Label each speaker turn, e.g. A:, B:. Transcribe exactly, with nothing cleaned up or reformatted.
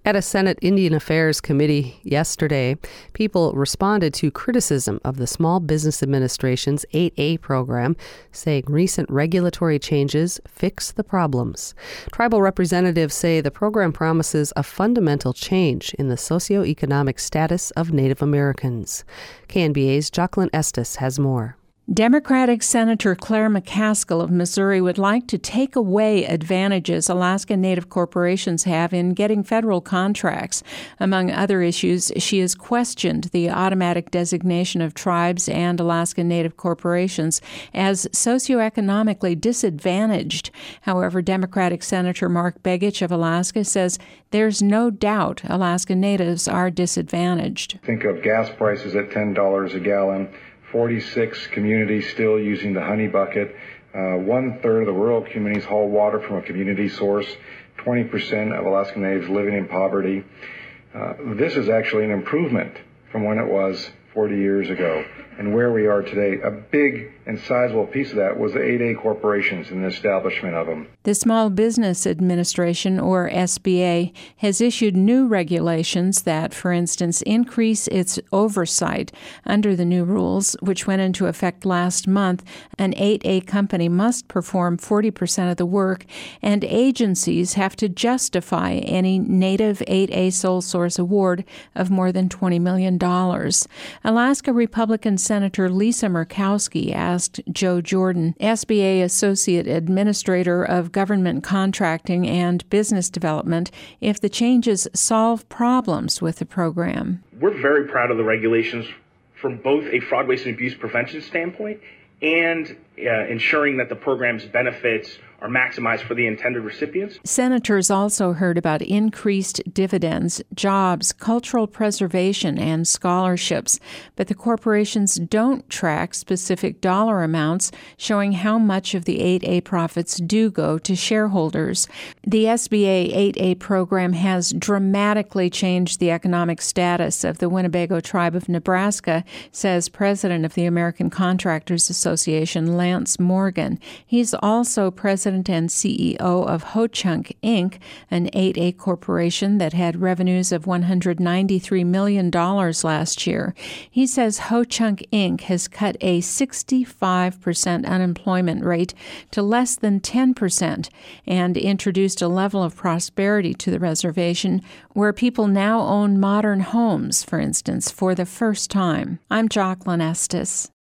A: At a Senate Indian Affairs Committee yesterday, people responded to criticism of the Small Business Administration's eight A program, saying recent regulatory changes fix the problems. Tribal representatives say the program promises a fundamental change in the socioeconomic status of Native Americans. K N B A's Jocelyn Estes has more.
B: Democratic Senator Claire McCaskill of Missouri would like to take away advantages Alaska Native corporations have in getting federal contracts. Among other issues, she has questioned the automatic designation of tribes and Alaska Native corporations as socioeconomically disadvantaged. However, Democratic Senator Mark Begich of Alaska says there's no doubt Alaska Natives are disadvantaged.
C: Think of gas prices at ten dollars a gallon. forty-six communities still using the honey bucket. Uh, one-third of the rural communities haul water from a community source. twenty percent of Alaska Natives living in poverty. Uh, this is actually an improvement from when it was forty years ago. And where we are today, a big and sizable piece of that was the eight A corporations and the establishment of them.
B: The Small Business Administration, or S B A, has issued new regulations that, for instance, increase its oversight. Under the new rules, which went into effect last month, an eight A company must perform forty percent of the work, and agencies have to justify any Native eight A sole source award of more than twenty million dollars. Alaska Republican Senator Lisa Murkowski asked Joe Jordan, S B A Associate Administrator of Government Contracting and Business Development, if the changes solve problems with the program.
D: We're very proud of the regulations from both a fraud, waste, and abuse prevention standpoint and uh, ensuring that the program's benefits are maximized for the intended recipients.
B: Senators also heard about increased dividends, jobs, cultural preservation, and scholarships. But the corporations don't track specific dollar amounts showing how much of the eight A profits do go to shareholders. The S B A eight A program has dramatically changed the economic status of the Winnebago Tribe of Nebraska, says President of the American Contractors Association, Lance Morgan. He's also president and C E O of Ho-Chunk Incorporated, an eight A corporation that had revenues of one hundred ninety-three million dollars last year. He says Ho-Chunk Incorporated has cut a sixty-five percent unemployment rate to less than ten percent and introduced a level of prosperity to the reservation where people now own modern homes, for instance, for the first time. I'm Jocelyn Estes.